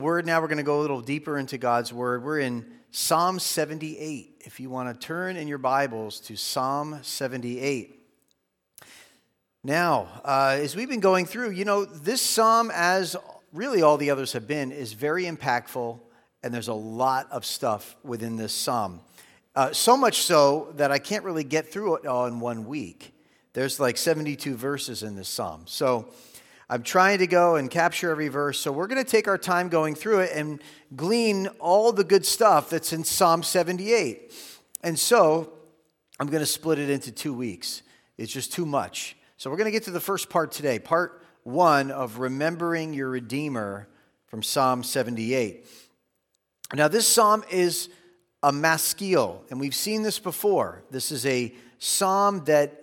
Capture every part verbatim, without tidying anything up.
Word now, we're going to go a little deeper into God's Word. We're in Psalm seventy-eight. If you want to turn in your Bibles to Psalm seventy-eight. Now, uh, as we've been going through, you know, this psalm, as really all the others have been, is very impactful, and there's a lot of stuff within this psalm. Uh, so much so that I can't really get through it all in one week. There's like seventy-two verses in this psalm. So I'm trying to go and capture every verse. So we're going to take our time going through it and glean all the good stuff that's in Psalm seventy-eight. And so I'm going to split it into two weeks. It's just too much. So we're going to get to the first part today, part one of Remembering Your Redeemer from Psalm seventy-eight. Now this psalm is a maskil, and we've seen this before. This is a psalm that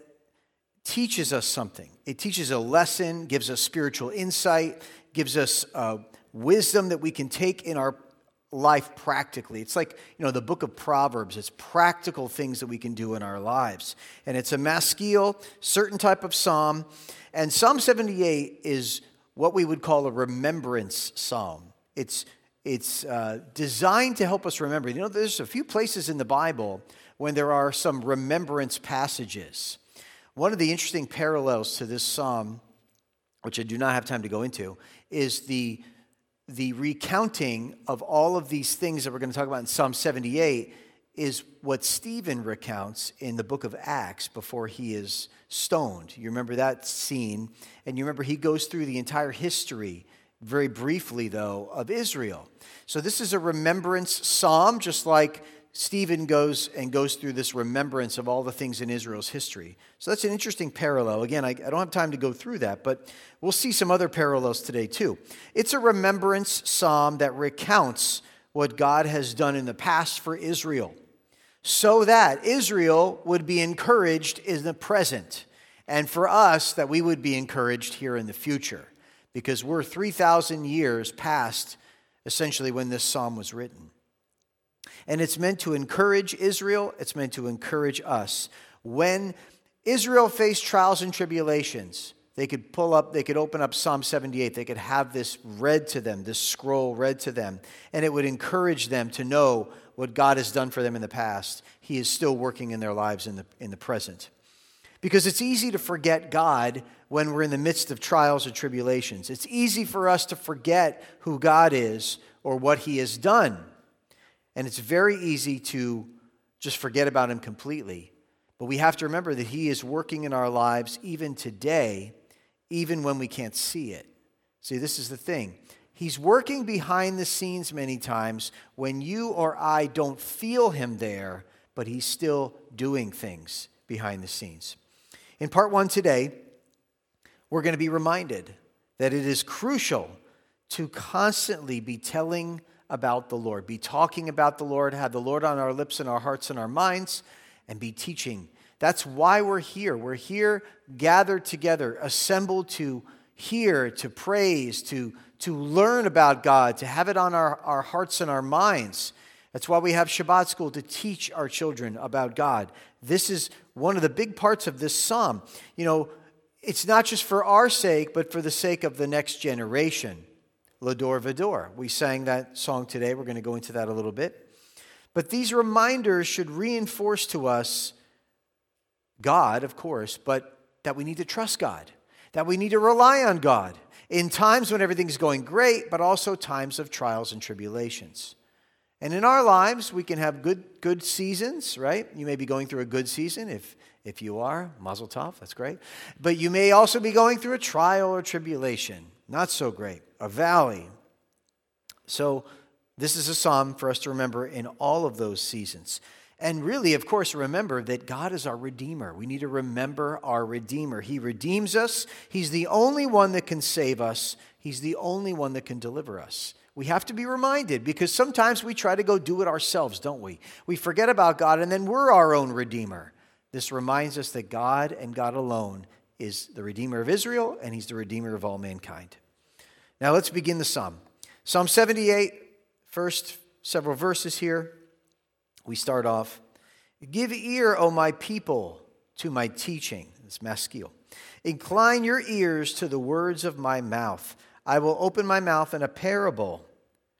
teaches us something. It teaches a lesson, gives us spiritual insight, gives us uh, wisdom that we can take in our life practically. It's like, you know, the book of Proverbs. It's practical things that we can do in our lives. And it's a maskil, certain type of psalm. And Psalm seventy-eight is what we would call a remembrance psalm. It's It's uh, designed to help us remember. You know, there's a few places in the Bible when there are some remembrance passages. One of the interesting parallels to this psalm, which I do not have time to go into, is the, the recounting of all of these things that we're going to talk about in Psalm seventy-eight is what Stephen recounts in the book of Acts before he is stoned. You remember that scene, and you remember he goes through the entire history, very briefly though, of Israel. So this is a remembrance psalm, just like Stephen goes and goes through this remembrance of all the things in Israel's history. So that's an interesting parallel. Again, I, I don't have time to go through that, but we'll see some other parallels today too. It's a remembrance psalm that recounts what God has done in the past for Israel, so that Israel would be encouraged in the present, and for us that we would be encouraged here in the future, because we're three thousand years past essentially when this psalm was written. And it's meant to encourage Israel. It's meant to encourage us. When Israel faced trials and tribulations, they could pull up, they could open up Psalm seventy-eight. They could have this read to them, this scroll read to them, and it would encourage them to know what God has done for them in the past. He is still working in their lives in the, in the present. Because it's easy to forget God when we're in the midst of trials or tribulations. It's easy for us to forget who God is or what He has done. And it's very easy to just forget about Him completely. But we have to remember that He is working in our lives even today, even when we can't see it. See, this is the thing. He's working behind the scenes many times when you or I don't feel Him there, but He's still doing things behind the scenes. In part one today, we're going to be reminded that it is crucial to constantly be telling about the Lord, be talking about the Lord, have the Lord on our lips and our hearts and our minds, and be teaching. That's why we're here. We're here gathered together, assembled to hear, to praise, to, to learn about God, to have it on our, our hearts and our minds. That's why we have Shabbat school, to teach our children about God. This is one of the big parts of this psalm. You know, it's not just for our sake, but for the sake of the next generation. L'Ador V'Ador. We sang that song today. We're going to go into that a little bit. But these reminders should reinforce to us God, of course, but that we need to trust God, that we need to rely on God in times when everything's going great, but also times of trials and tribulations. And in our lives, we can have good good seasons, right? You may be going through a good season. If if you are, mazel tov, that's great. But you may also be going through a trial or tribulation. Not so great. A valley. So this is a psalm for us to remember in all of those seasons. And really, of course, remember that God is our Redeemer. We need to remember our Redeemer. He redeems us. He's the only one that can save us. He's the only one that can deliver us. We have to be reminded, because sometimes we try to go do it ourselves, don't we? We forget about God, and then we're our own Redeemer. This reminds us that God and God alone is the Redeemer of Israel, and He's the Redeemer of all mankind. Now let's begin the psalm. Psalm seventy-eight, first several verses here. We start off, "Give ear, O my people, to my teaching." It's maskil. "Incline your ears to the words of my mouth. I will open my mouth in a parable.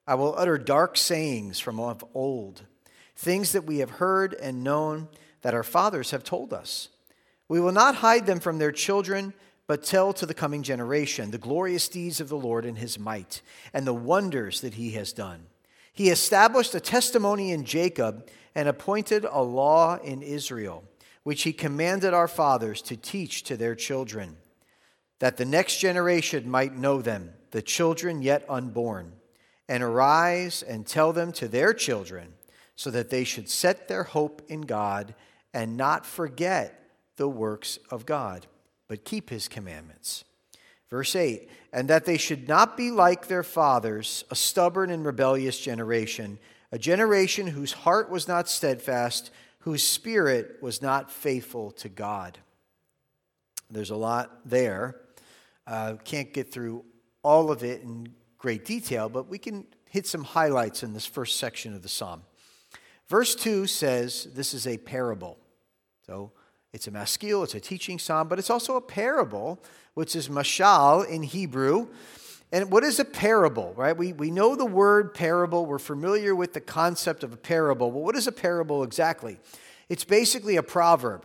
I will utter dark sayings from of old, things that we have heard and known that our fathers have told us. We will not hide them from their children, but tell to the coming generation the glorious deeds of the Lord and his might, and the wonders that he has done. He established a testimony in Jacob and appointed a law in Israel, which he commanded our fathers to teach to their children, that the next generation might know them, the children yet unborn, and arise and tell them to their children, so that they should set their hope in God and not forget the works of God, but keep his commandments. Verse eight, and that they should not be like their fathers, a stubborn and rebellious generation, a generation whose heart was not steadfast, whose spirit was not faithful to God. There's a lot there. Uh, can't get through all of it in great detail, but we can hit some highlights in this first section of the psalm. Verse two says this is a parable. So it's a maskil, it's a teaching psalm, but it's also a parable, which is mashal in Hebrew. And what is a parable, right? We, we know the word parable. We're familiar with the concept of a parable. Well, what is a parable exactly? It's basically a proverb.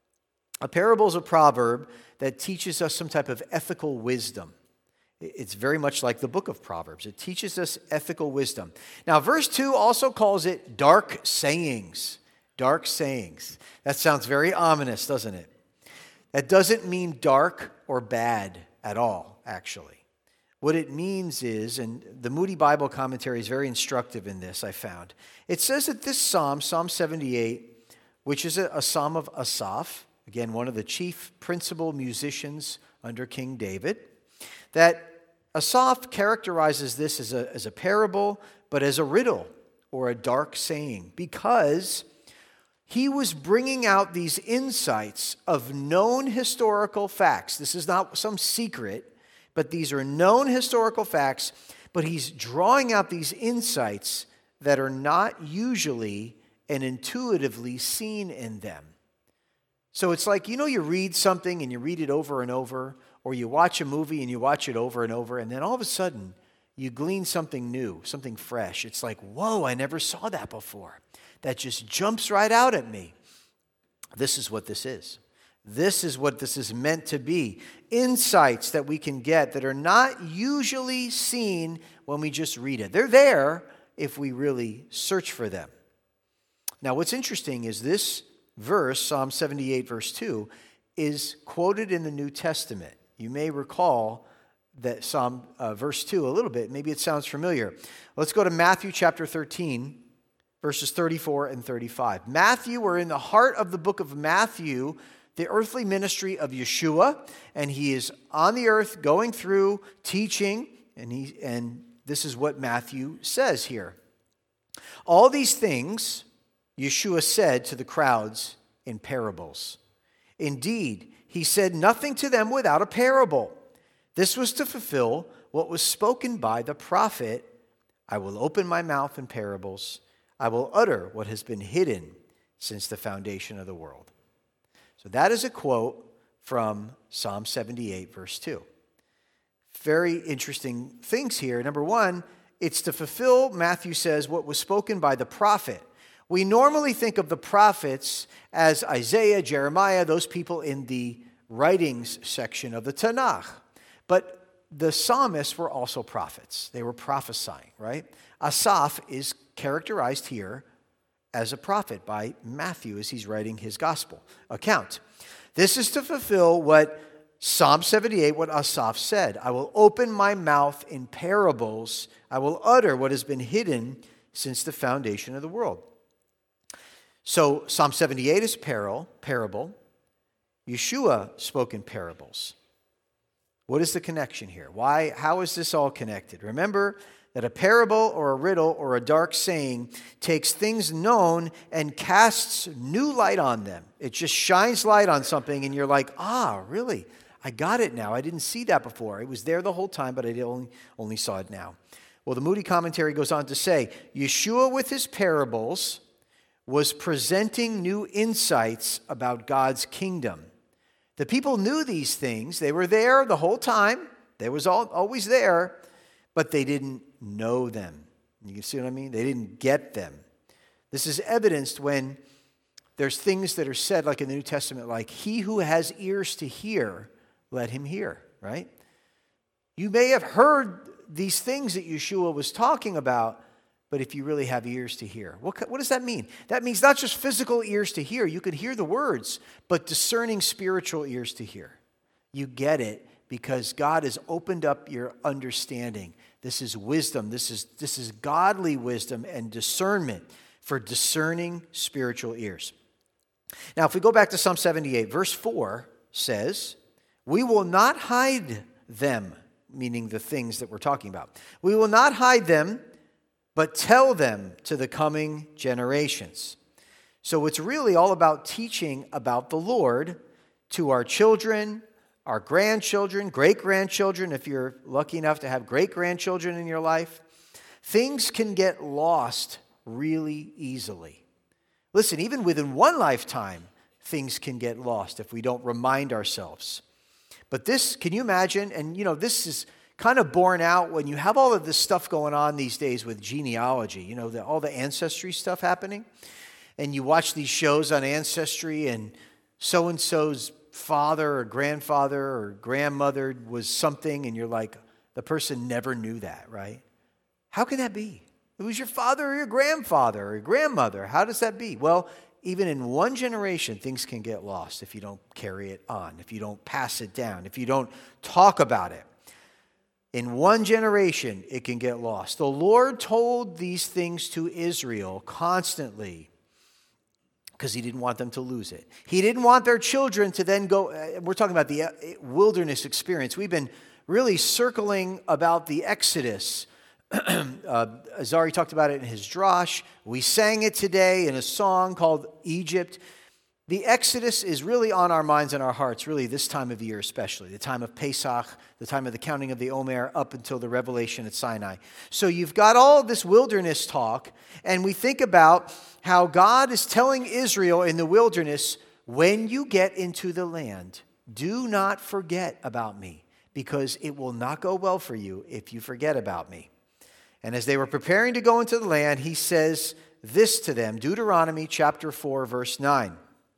A parable is a proverb that teaches us some type of ethical wisdom. It's very much like the book of Proverbs. It teaches us ethical wisdom. Now, verse two also calls it dark sayings. Dark sayings. That sounds very ominous, doesn't it? That doesn't mean dark or bad at all, actually. What it means is, and the Moody Bible commentary is very instructive in this, I found. It says that this psalm, Psalm seventy-eight, which is a, a psalm of Asaph, again, one of the chief principal musicians under King David, that Asaph characterizes this as a, as a parable, but as a riddle or a dark saying, because he was bringing out these insights of known historical facts. This is not some secret, but these are known historical facts, but he's drawing out these insights that are not usually and intuitively seen in them. So it's like, you know, you read something and you read it over and over, or you watch a movie and you watch it over and over, and then all of a sudden you glean something new, something fresh. It's like, whoa, I never saw that before. That just jumps right out at me. This is what this is. This is what this is meant to be. Insights that we can get that are not usually seen when we just read it. They're there if we really search for them. Now, what's interesting is this verse, Psalm seventy-eight, verse two, is quoted in the New Testament. You may recall that Psalm uh, verse two a little bit. Maybe it sounds familiar. Let's go to Matthew chapter thirteen, verses thirty-four and thirty-five. Matthew, we're in the heart of the book of Matthew, the earthly ministry of Yeshua, and he is on the earth going through teaching, and he and this is what Matthew says here. All these things Yeshua said to the crowds in parables. Indeed, he said nothing to them without a parable. This was to fulfill what was spoken by the prophet, I will open my mouth in parables. I will utter what has been hidden since the foundation of the world. So that is a quote from Psalm seventy-eight, verse two. Very interesting things here. Number one, it's to fulfill, Matthew says, what was spoken by the prophet. We normally think of the prophets as Isaiah, Jeremiah, those people in the writings section of the Tanakh. But the psalmists were also prophets. They were prophesying, right? Asaph is characterized here as a prophet by Matthew as he's writing his gospel account. This is to fulfill what Psalm seventy-eight, what Asaph said. I will open my mouth in parables. I will utter what has been hidden since the foundation of the world. So Psalm seventy-eight is parable. parable. Yeshua spoke in parables. What is the connection here? Why? How is this all connected? Remember that a parable or a riddle or a dark saying takes things known and casts new light on them. It just shines light on something and you're like, ah, really? I got it now. I didn't see that before. It was there the whole time, but I only, only saw it now. Well, the Moody commentary goes on to say, Yeshua with his parables was presenting new insights about God's kingdom. The people knew these things. They were there the whole time. They was all, always there, but they didn't know them. You can see what I mean? They didn't get them. This is evidenced when there's things that are said, like in the New Testament, like, he who has ears to hear, let him hear, right? You may have heard these things that Yeshua was talking about, but if you really have ears to hear. What, what does that mean? That means not just physical ears to hear. You could hear the words, but discerning spiritual ears to hear. You get it because God has opened up your understanding. This is wisdom. This is, this is godly wisdom and discernment for discerning spiritual ears. Now, if we go back to Psalm seventy-eight, verse four says, we will not hide them, meaning the things that we're talking about. We will not hide them, but tell them to the coming generations. So it's really all about teaching about the Lord to our children, our grandchildren, great-grandchildren, if you're lucky enough to have great-grandchildren in your life. Things can get lost really easily. Listen, even within one lifetime, things can get lost if we don't remind ourselves. But this, can you imagine? And, you know, this is kind of borne out when you have all of this stuff going on these days with genealogy, you know, the, all the ancestry stuff happening. And you watch these shows on ancestry, and so-and-so's father or grandfather or grandmother was something, and you're like, the person never knew that, right? How can that be? It was your father or your grandfather or your grandmother. How does that be? Well, even in one generation, things can get lost if you don't carry it on, if you don't pass it down, if you don't talk about it. In one generation, it can get lost. The Lord told these things to Israel constantly because he didn't want them to lose it. He didn't want their children to then go, uh, we're talking about the uh, wilderness experience. We've been really circling about the Exodus. uh, Azari talked about it in his Drosh. We sang it today in a song called Egypt. The Exodus is really on our minds and our hearts, really this time of year especially, the time of Pesach, the time of the counting of the Omer, up until the revelation at Sinai. So you've got all this wilderness talk, and we think about how God is telling Israel in the wilderness, when you get into the land, do not forget about me, because it will not go well for you if you forget about me. And as they were preparing to go into the land, he says this to them, Deuteronomy chapter four, verse nine.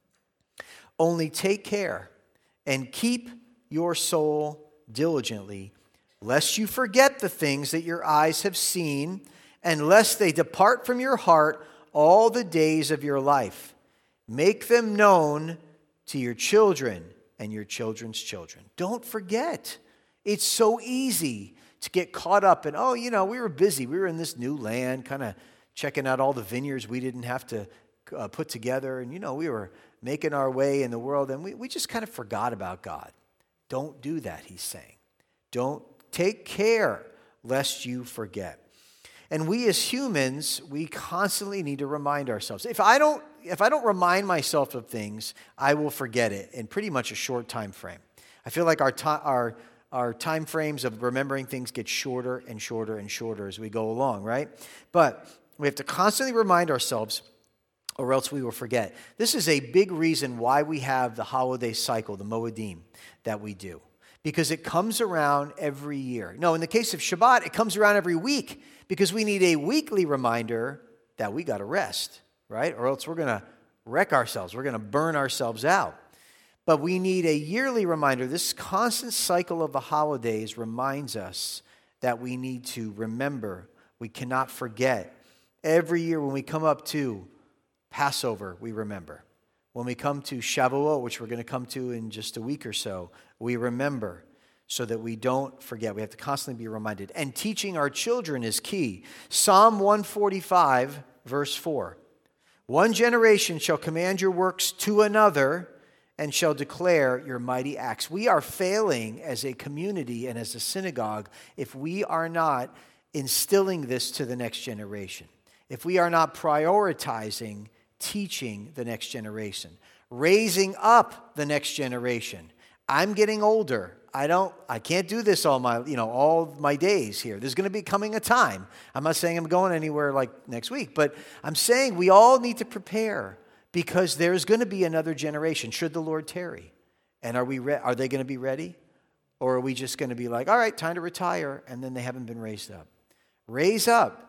Only take care and keep your soul diligently, lest you forget the things that your eyes have seen, and lest they depart from your heart all the days of your life. Make them known to your children and your children's children. Don't forget. It's so easy to get caught up in, oh, you know, we were busy. We were in this new land, kind of checking out all the vineyards we didn't have to uh, put together. And, you know, we were making our way in the world, and we, we just kind of forgot about God. Don't do that, he's saying. Don't take care lest you forget. And we as humans, we constantly need to remind ourselves. If I don't, if I don't remind myself of things, I will forget it in pretty much a short time frame. I feel like our time, our Our time frames of remembering things get shorter and shorter and shorter as we go along, right? But we have to constantly remind ourselves, or else we will forget. This is a big reason why we have the holiday cycle, the Moedim, that we do. Because it comes around every year. No, in the case of Shabbat, it comes around every week because we need a weekly reminder that we got to rest, right? Or else we're going to wreck ourselves. We're going to burn ourselves out. But we need a yearly reminder. This constant cycle of the holidays reminds us that we need to remember. We cannot forget. Every year when we come up to Passover, we remember. When we come to Shavuot, which we're going to come to in just a week or so, we remember so that we don't forget. We have to constantly be reminded. And teaching our children is key. Psalm one forty-five, verse four. One generation shall command your works to another, and shall declare your mighty acts. We are failing as a community and as a synagogue if we are not instilling this to the next generation. If we are not prioritizing teaching the next generation, raising up the next generation. I'm getting older. I don't, I can't do this all my, you know, all my days here. There's going to be coming a time. I'm not saying I'm going anywhere like next week, but I'm saying we all need to prepare because there's going to be another generation should the Lord tarry. And are we, re- are they going to be ready? Or are we just going to be like, all right, time to retire, and then they haven't been raised up? Raise up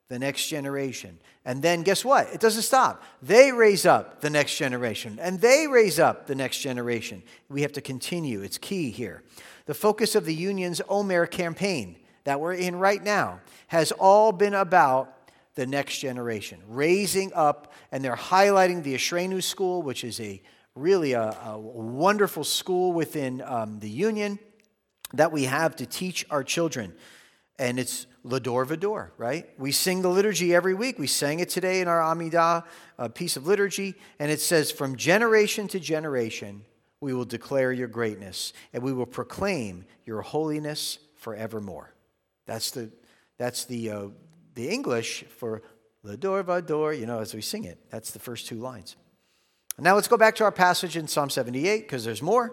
the next generation. And then guess what? It doesn't stop. They raise up the next generation, and they raise up the next generation. We have to continue. It's key here. The focus of the Union's Omer campaign that we're in right now has all been about the next generation, raising up, and they're highlighting the Ashrenu School, which is a really a, a wonderful school within um, the Union that we have to teach our children. And it's Lador Vador, right? We sing the liturgy every week. We sang it today in our Amidah uh, piece of liturgy, and it says, from generation to generation, we will declare your greatness, and we will proclaim your holiness forevermore. That's the that's the uh, the English for Lador Vador, you know, as we sing it. That's the first two lines. Now let's go back to our passage in Psalm seventy-eight, because there's more.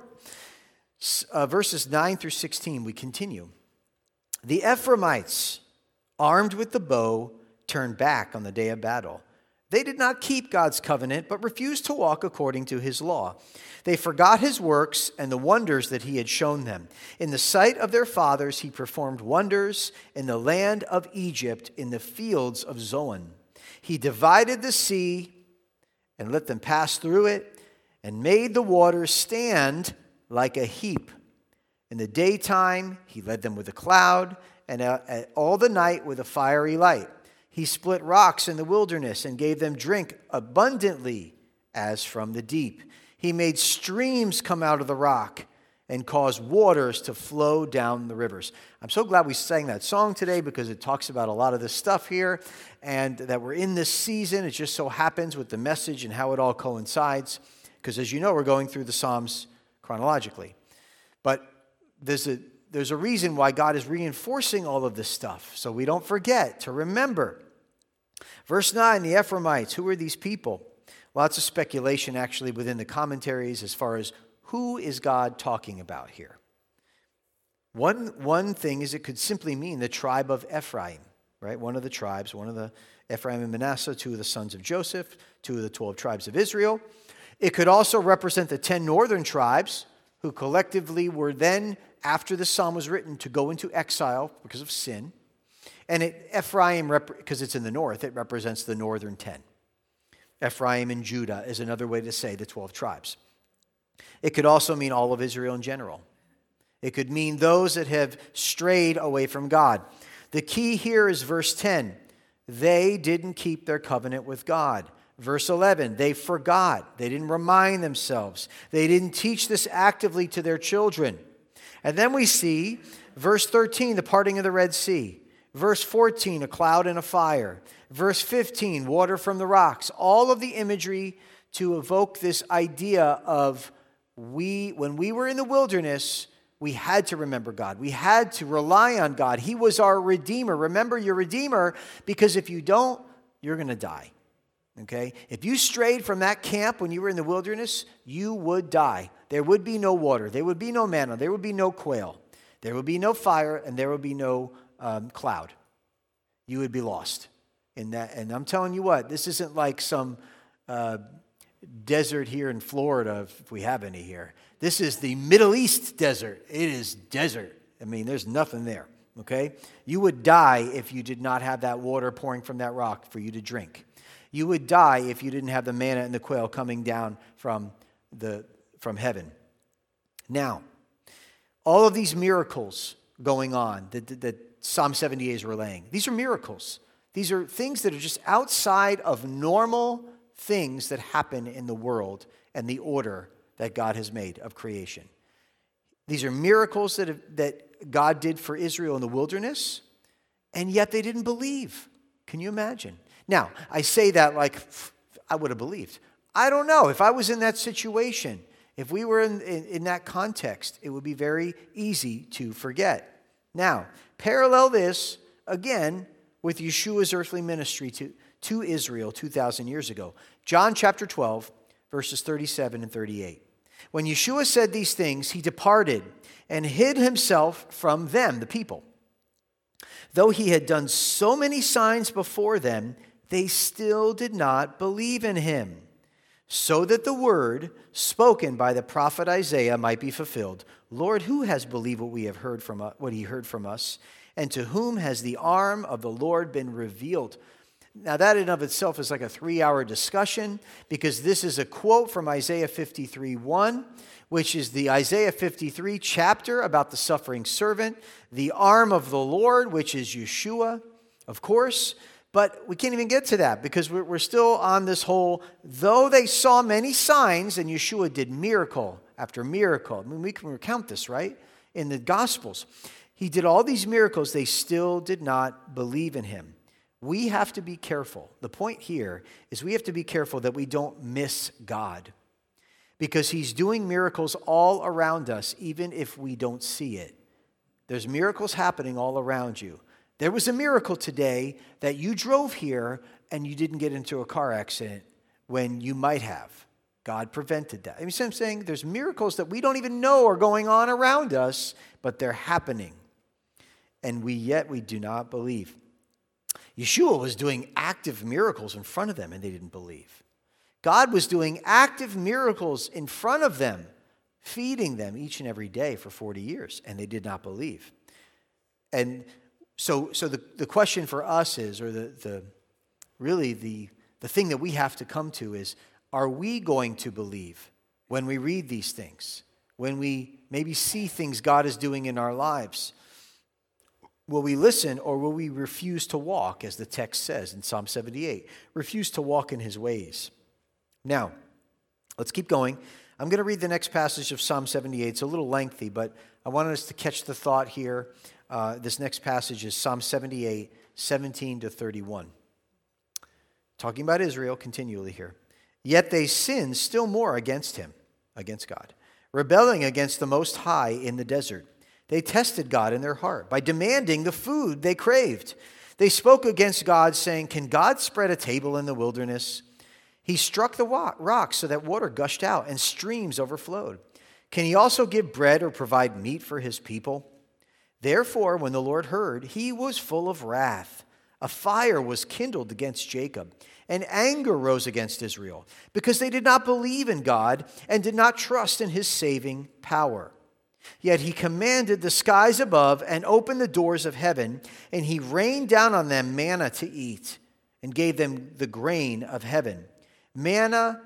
Uh, verses nine through sixteen, we continue. The Ephraimites, armed with the bow, turned back on the day of battle. They did not keep God's covenant, but refused to walk according to his law. They forgot his works and the wonders that he had shown them. In the sight of their fathers, he performed wonders in the land of Egypt, in the fields of Zoan. He divided the sea and let them pass through it, and made the waters stand like a heap. In the daytime, he led them with a cloud, and all the night with a fiery light. He split rocks in the wilderness and gave them drink abundantly as from the deep. He made streams come out of the rock and caused waters to flow down the rivers. I'm so glad we sang that song today, because it talks about a lot of this stuff here, and that we're in this season. It just so happens with the message and how it all coincides, because as you know, we're going through the Psalms chronologically. But there's a there's a reason why God is reinforcing all of this stuff, so we don't forget to remember. Verse nine, the Ephraimites, who are these people? Lots of speculation actually within the commentaries as far as who is God talking about here. One, one thing is it could simply mean the tribe of Ephraim, right? One of the tribes, one of the Ephraim and Manasseh, two of the sons of Joseph, two of the twelve tribes of Israel. It could also represent the ten northern tribes who collectively were then, after the psalm was written, to go into exile because of sin. And it, Ephraim, because it's in the north, it represents the northern ten. Ephraim and Judah is another way to say the twelve tribes. It could also mean all of Israel in general. It could mean those that have strayed away from God. The key here is verse ten. They didn't keep their covenant with God. Verse eleven, they forgot. They didn't remind themselves. They didn't teach this actively to their children. And then we see verse thirteen, the parting of the Red Sea. Verse fourteen, a cloud and a fire. Verse fifteen, water from the rocks. All of the imagery to evoke this idea of we, when we were in the wilderness, we had to remember God. We had to rely on God. He was our Redeemer. Remember your Redeemer, because if you don't, you're going to die. Okay? If you strayed from that camp when you were in the wilderness, you would die. There would be no water. There would be no manna. There would be no quail. There would be no fire, and there would be no um, cloud. You would be lost in that. And I'm telling you what, this isn't like some uh, desert here in Florida, if we have any here. This is the Middle East desert. It is desert. I mean, there's nothing there. Okay? You would die if you did not have that water pouring from that rock for you to drink. You would die if you didn't have the manna and the quail coming down from the from heaven. Now, all of these miracles going on that, that, that Psalm seventy-eight is relaying, these are miracles. These are things that are just outside of normal things that happen in the world and the order that God has made of creation. These are miracles that, have, that God did for Israel in the wilderness, and yet they didn't believe. Can you imagine? Now, I say that like I would have believed. I don't know. If I was in that situation, if we were in, in, in that context, it would be very easy to forget. Now, parallel this, again, with Yeshua's earthly ministry to, to Israel two thousand years ago. John chapter twelve, verses thirty-seven and thirty-eight. When Yeshua said these things, he departed and hid himself from them, the people. Though he had done so many signs before them, they still did not believe in him. So that the word spoken by the prophet Isaiah might be fulfilled. Lord, who has believed what we have heard from us, what he heard from us? And to whom has the arm of the Lord been revealed? Now, that in and of itself is like a three-hour discussion, because this is a quote from Isaiah fifty-three one, which is the Isaiah fifty-three chapter about the suffering servant, the arm of the Lord, which is Yeshua, of course. But we can't even get to that, because we're, we're still on this whole, though they saw many signs, and Yeshua did miracle after miracle. I mean, we can recount this, right, in the Gospels. He did all these miracles. They still did not believe in him. We have to be careful. The point here is we have to be careful that we don't miss God, because he's doing miracles all around us, even if we don't see it. There's miracles happening all around you. There was a miracle today that you drove here and you didn't get into a car accident when you might have. God prevented that. You see what I'm saying? There's miracles that we don't even know are going on around us, but they're happening. And we yet we do not believe. Yeshua was doing active miracles in front of them, and they didn't believe. God was doing active miracles in front of them, feeding them each and every day for forty years, and they did not believe. And so, so the, the question for us is, or the, the really the, the thing that we have to come to is, are we going to believe when we read these things? When we maybe see things God is doing in our lives? Will we listen, or will we refuse to walk, as the text says in Psalm seventy-eight? Refuse to walk in his ways. Now, let's keep going. I'm going to read the next passage of Psalm seventy-eight. It's a little lengthy, but I wanted us to catch the thought here. Uh, this next passage is Psalm seventy-eight, seventeen to thirty-one. Talking about Israel continually here. Yet they sinned still more against him, against God, rebelling against the Most High in the desert. They tested God in their heart by demanding the food they craved. They spoke against God, saying, "Can God spread a table in the wilderness?" He struck the rocks so that water gushed out and streams overflowed. Can he also give bread or provide meat for his people? Therefore, when the Lord heard, he was full of wrath. A fire was kindled against Jacob, and anger rose against Israel, because they did not believe in God and did not trust in his saving power. Yet he commanded the skies above and opened the doors of heaven, and he rained down on them manna to eat and gave them the grain of heaven. Manna,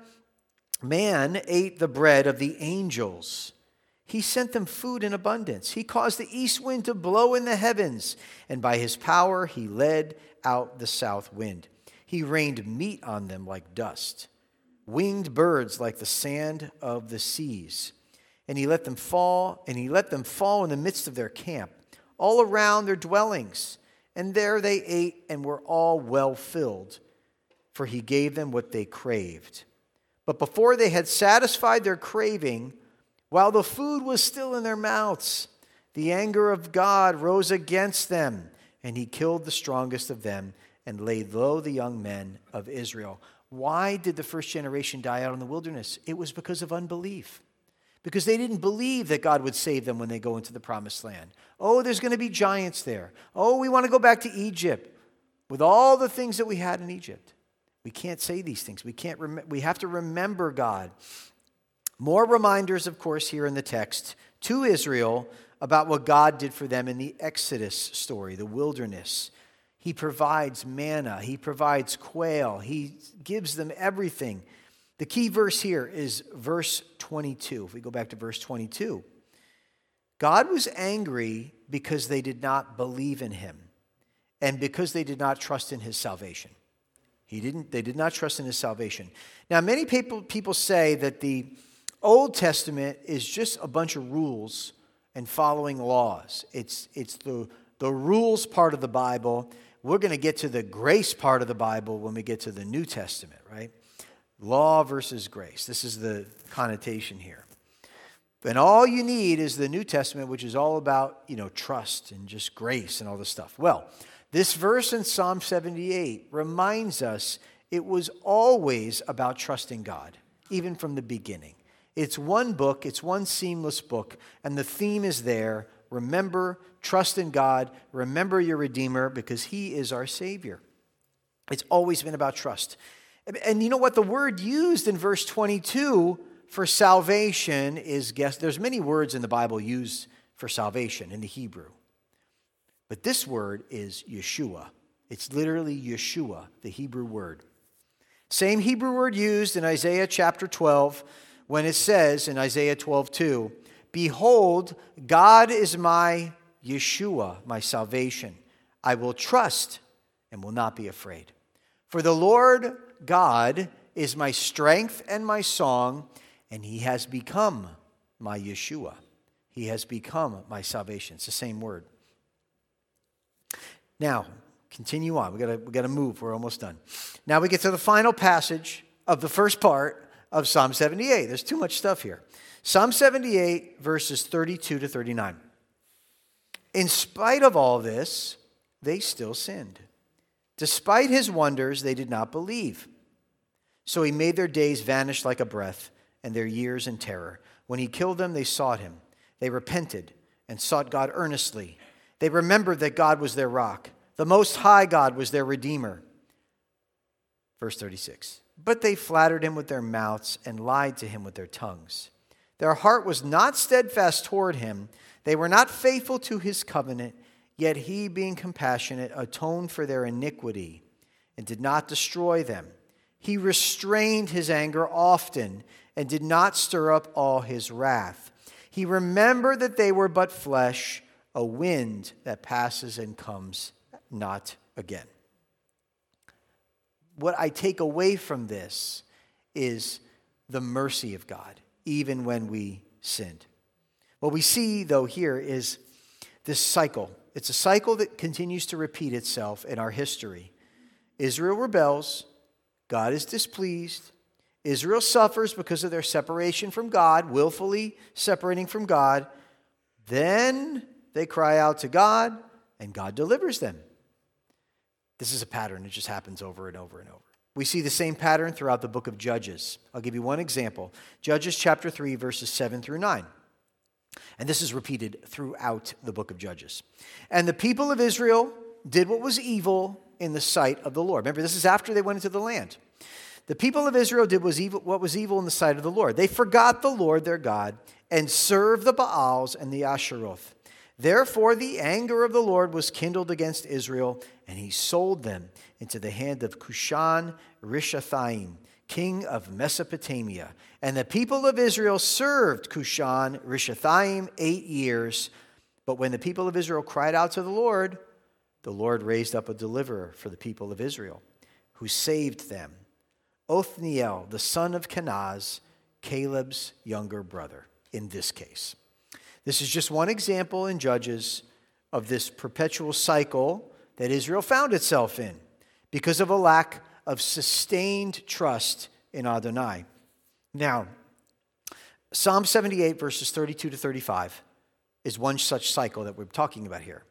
man ate the bread of the angels. He sent them food in abundance. He caused the east wind to blow in the heavens, and by his power he led out the south wind. He rained meat on them like dust, winged birds like the sand of the seas. And he let them fall, and he let them fall in the midst of their camp, all around their dwellings. And there they ate and were all well filled, for he gave them what they craved. But before they had satisfied their craving, while the food was still in their mouths, the anger of God rose against them, and he killed the strongest of them and laid low the young men of Israel. Why did the first generation die out in the wilderness? It was because of unbelief. Because they didn't believe that God would save them when they go into the promised land. Oh, there's going to be giants there. Oh, we want to go back to Egypt with all the things that we had in Egypt. We can't say these things. We can't. Rem- we have to remember God. More reminders, of course, here in the text to Israel about what God did for them in the Exodus story, the wilderness. He provides manna. He provides quail. He gives them everything. The key verse here is verse twenty-two. If we go back to verse twenty-two, God was angry because they did not believe in him and because they did not trust in his salvation. He didn't, they did not trust in his salvation. Now, many people, people say that the Old Testament is just a bunch of rules and following laws. It's, it's the, the rules part of the Bible. We're going to get to the grace part of the Bible when we get to the New Testament, right? Law versus grace. This is the connotation here. And all you need is the New Testament, which is all about, you know, trust and just grace and all this stuff. Well, this verse in Psalm seventy-eight reminds us it was always about trusting God, even from the beginning. It's one book, it's one seamless book, and the theme is there. Remember, trust in God, remember your Redeemer, because he is our Savior. It's always been about trust. And you know what? The word used in verse twenty-two for salvation is, guess, there's many words in the Bible used for salvation in the Hebrew. But this word is Yeshua. It's literally Yeshua, the Hebrew word. Same Hebrew word used in Isaiah chapter twelve when it says in Isaiah twelve two, behold, God is my Yeshua, my salvation. I will trust and will not be afraid. For the Lord God is my strength and my song, and he has become my Yeshua. He has become my salvation. It's the same word. Now, continue on. We gotta, we gotta move. We're almost done. Now we get to the final passage of the first part of Psalm seventy-eight. There's too much stuff here. Psalm seventy-eight, verses thirty-two to thirty-nine. In spite of all this, they still sinned. Despite his wonders, they did not believe. So he made their days vanish like a breath, and their years in terror. When he killed them, they sought him. They repented and sought God earnestly. They remembered that God was their rock. The Most High God was their Redeemer. Verse thirty-six. But they flattered him with their mouths and lied to him with their tongues. Their heart was not steadfast toward him. They were not faithful to his covenant. Yet he, being compassionate, atoned for their iniquity and did not destroy them. He restrained his anger often and did not stir up all his wrath. He remembered that they were but flesh, a wind that passes and comes not again. What I take away from this is the mercy of God, even when we sinned. What we see, though, here is this cycle. It's a cycle that continues to repeat itself in our history. Israel rebels. God is displeased. Israel suffers because of their separation from God, willfully separating from God. Then they cry out to God, and God delivers them. This is a pattern. It just happens over and over and over. We see the same pattern throughout the book of Judges. I'll give you one example. Judges chapter three, verses seven through nine. And this is repeated throughout the book of Judges. And the people of Israel did what was evil in the sight of the Lord. Remember, this is after they went into the land. The people of Israel did what was evil in the sight of the Lord. They forgot the Lord their God and served the Baals and the Asheroth. Therefore, the anger of the Lord was kindled against Israel, and he sold them into the hand of Cushan Rishathaim, king of Mesopotamia. And the people of Israel served Cushan Rishathaim eight years. But when the people of Israel cried out to the Lord, the Lord raised up a deliverer for the people of Israel, who saved them. Othniel, the son of Kenaz, Caleb's younger brother, in this case. This is just one example in Judges of this perpetual cycle that Israel found itself in because of a lack of sustained trust in Adonai. Now, Psalm seventy-eight, verses thirty-two to thirty-five, is one such cycle that we're talking about here.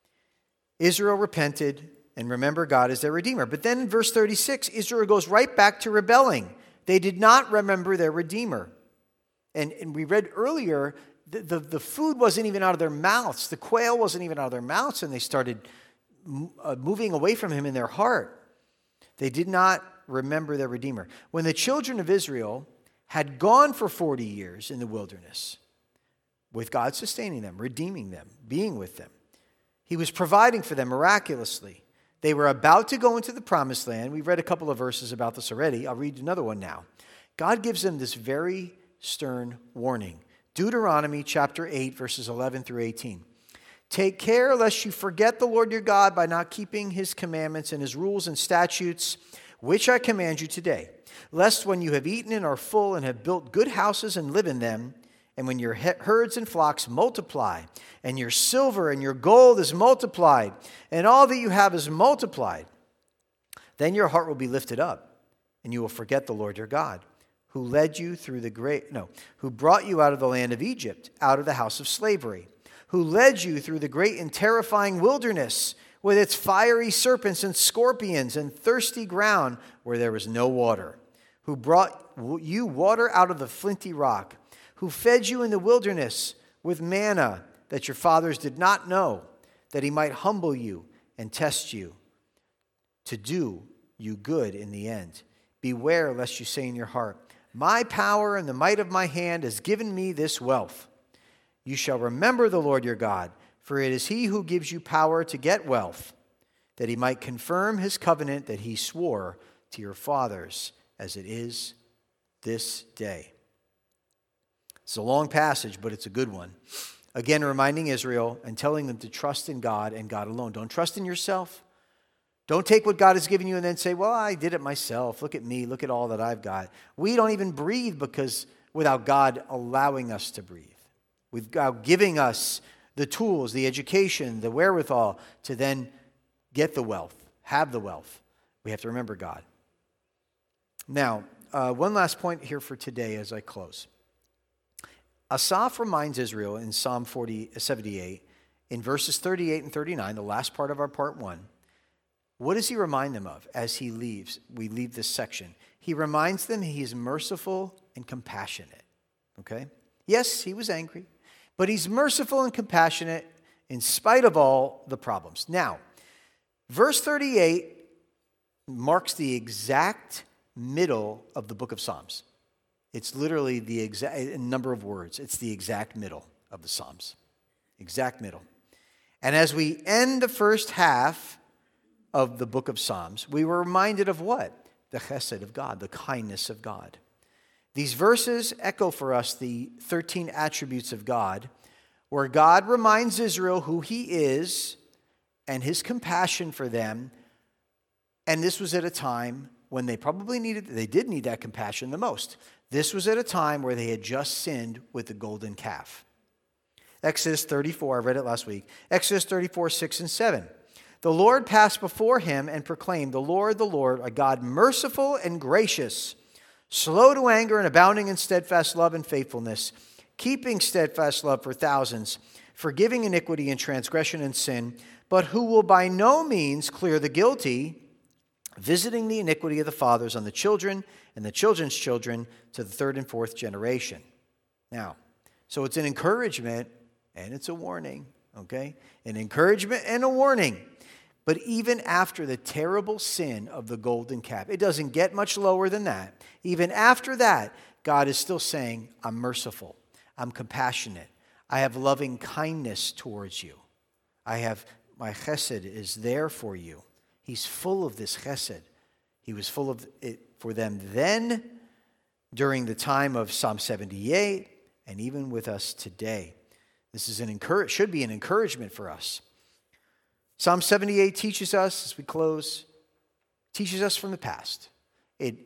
Israel repented and remember God as their Redeemer. But then in verse thirty-six, Israel goes right back to rebelling. They did not remember their Redeemer. And, and we read earlier, the, the, the food wasn't even out of their mouths. The quail wasn't even out of their mouths, and they started uh, moving away from him in their heart. They did not remember their Redeemer. When the children of Israel had gone for forty years in the wilderness, with God sustaining them, redeeming them, being with them, he was providing for them miraculously. They were about to go into the promised land. We've read a couple of verses about this already. I'll read another one now. God gives them this very stern warning. Deuteronomy chapter eight, verses eleven through eighteen. Take care lest you forget the Lord your God by not keeping his commandments and his rules and statutes, which I command you today. Lest when you have eaten and are full and have built good houses and live in them, and when your herds and flocks multiply, and your silver and your gold is multiplied, and all that you have is multiplied, then your heart will be lifted up, and you will forget the Lord your God, who led you through the great, no, who brought you out of the land of Egypt, out of the house of slavery, who led you through the great and terrifying wilderness, with its fiery serpents and scorpions and thirsty ground where there was no water, who brought you water out of the flinty rock, who fed you in the wilderness with manna that your fathers did not know, that he might humble you and test you, to do you good in the end. Beware lest you say in your heart, my power and the might of my hand has given me this wealth. You shall remember the Lord your God, For it is he who gives you power to get wealth, that he might confirm his covenant that he swore to your fathers, as it is this day. It's a long passage, but it's a good one. Again, reminding Israel and telling them to trust in God and God alone. Don't trust in yourself. Don't take what God has given you and then say, well, I did it myself. Look at me. Look at all that I've got. We don't even breathe because without God allowing us to breathe. Without giving us the tools, the education, the wherewithal to then get the wealth, have the wealth. We have to remember God. Now, uh, one last point here for today as I close. Asaph reminds Israel in Psalm forty, seventy-eight, in verses thirty-eight and thirty-nine, the last part of our part one, what does he remind them of as he leaves? We leave this section. He reminds them he is merciful and compassionate. Okay? Yes, he was angry, but he's merciful and compassionate in spite of all the problems. Now, verse thirty-eight marks the exact middle of the book of Psalms. It's literally the exact number of words. It's the exact middle of the Psalms. Exact middle. And as we end the first half of the book of Psalms, we were reminded of what? The chesed of God, the kindness of God. These verses echo for us the thirteen attributes of God, where God reminds Israel who he is and his compassion for them. And this was at a time when they probably needed, they did need that compassion the most. This was at a time where they had just sinned with the golden calf. Exodus thirty-four, I read it last week. Exodus thirty-four, six and seven. The Lord passed before him and proclaimed, the Lord, the Lord, a God merciful and gracious, slow to anger and abounding in steadfast love and faithfulness, keeping steadfast love for thousands, forgiving iniquity and transgression and sin, but who will by no means clear the guilty, visiting the iniquity of the fathers on the children and the children's children to the third and fourth generation. Now, so it's an encouragement and it's a warning, okay? An encouragement and a warning. But even after the terrible sin of the golden calf, it doesn't get much lower than that. Even after that, God is still saying, I'm merciful. I'm compassionate. I have loving kindness towards you. I have, my chesed is there for you. He's full of this chesed. He was full of it for them then, during the time of Psalm seventy-eight, and even with us today. This is an encourage, should be an encouragement for us. Psalm seventy-eight teaches us, as we close, teaches us from the past. It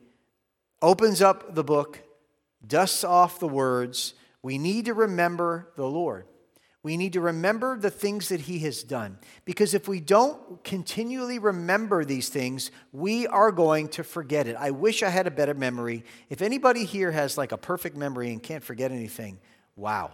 opens up the book, dusts off the words. We need to remember the Lord. We need to remember the things that he has done. Because if we don't continually remember these things, we are going to forget it. I wish I had a better memory. If anybody here has like a perfect memory and can't forget anything, wow.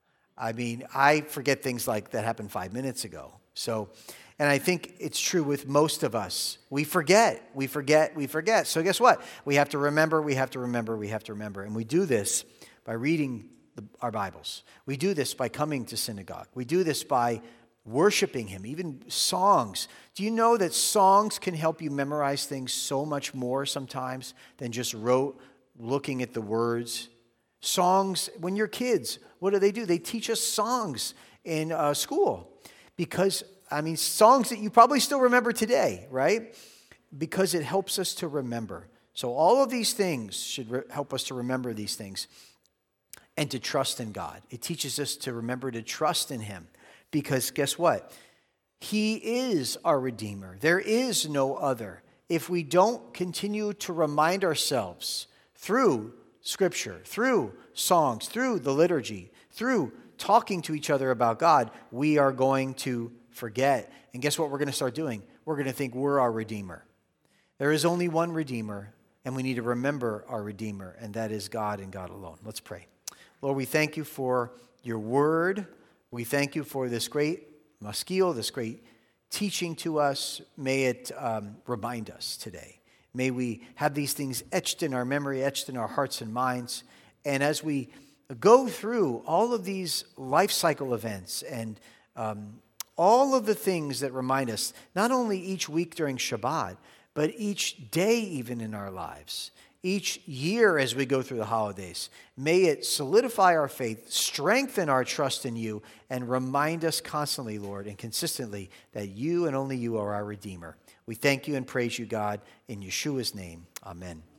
I mean, I forget things like that happened five minutes ago. So, and I think it's true with most of us. We forget, we forget, we forget. So guess what? We have to remember, we have to remember, we have to remember. And we do this by reading the, our Bibles. We do this by coming to synagogue. We do this by worshiping him, even songs. Do you know that songs can help you memorize things so much more sometimes than just rote looking at the words? Songs, when you're kids, what do they do? They teach us songs in uh, school because, I mean, songs that you probably still remember today, right? Because it helps us to remember. So all of these things should re- help us to remember these things and to trust in God. It teaches us to remember to trust in him because guess what? He is our Redeemer. There is no other. If we don't continue to remind ourselves through Scripture, through songs, through the liturgy, through talking to each other about God, we are going to forget. And guess what we're going to start doing? We're going to think we're our Redeemer. There is only one Redeemer, and we need to remember our Redeemer, and that is God and God alone. Let's pray. Lord, we thank you for your word. We thank you for this great maskil, this great teaching to us. May it um, remind us today. May we have these things etched in our memory, etched in our hearts and minds. And as we go through all of these life cycle events and um, all of the things that remind us, not only each week during Shabbat, but each day even in our lives, each year as we go through the holidays. May it solidify our faith, strengthen our trust in you, and remind us constantly, Lord, and consistently that you and only you are our Redeemer. We thank you and praise you, God, in Yeshua's name. Amen.